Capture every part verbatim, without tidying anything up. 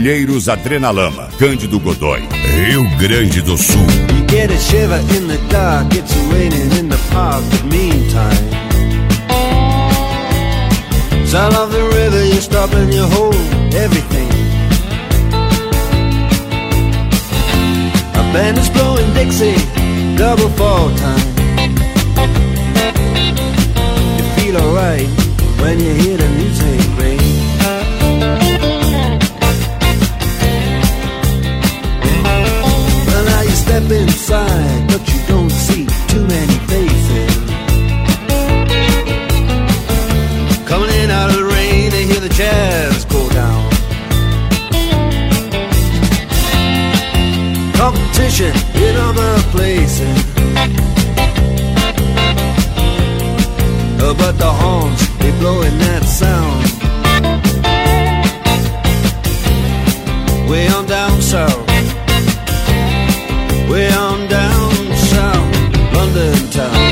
Trilheiros Adrenalama, Cândido Godoy, Rio Grande do Sul. You get a shiver in the dark, it's raining in the park, but meantime sound of the river, you stop and you hold everything. A band is blowing Dixie, double fall time. You feel alright when you hear the music ring. Well, now you step inside, but you don't see too many faces. Coming in out of the rain, they hear the jazz go down. Competition in other places, oh, but the horns, they blowing that sound. Way on down south, way on down south, London town.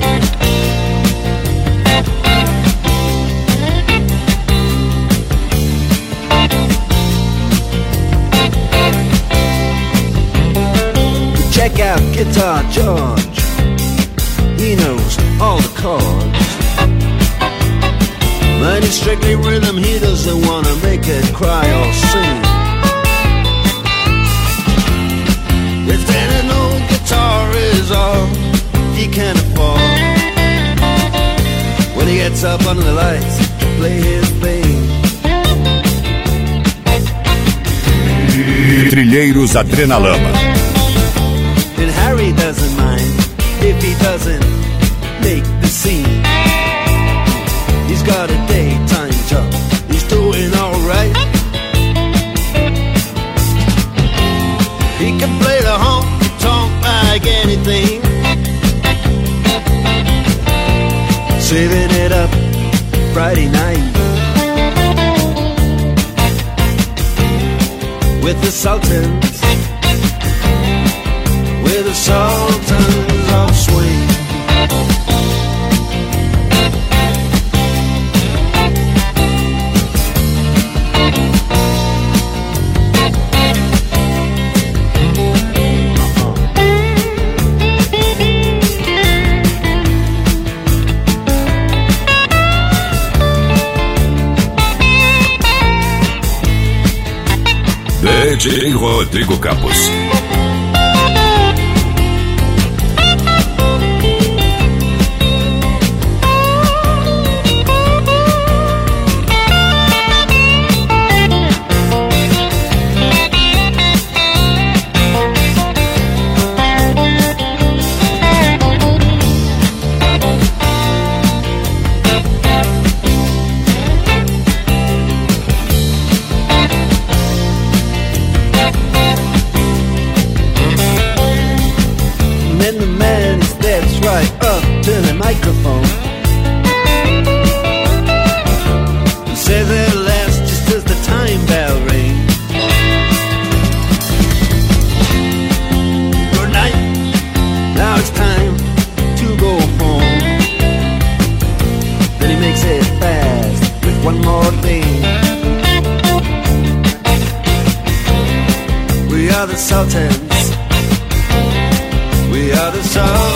Check out Guitar George, he knows all the chords. But it's strictly rhythm, he doesn't wanna make it cry or sing. If any old guitar is all he can afford, when he gets up under the lights to play his thing. Trilheiros Adrenalama. And Harry doesn't mind if he doesn't make the scene. He's got a daytime job, he's doing alright. He can play the honky-tonk like anything, saving it up Friday night with the Sultans, with the Sultans of Swing. D J Rodrigo Campos. Microphone. Say they'll last just as the time bell rings. Good night, now it's time to go home. Then he makes it fast with one more thing. We are the Sultans, we are the Sultans.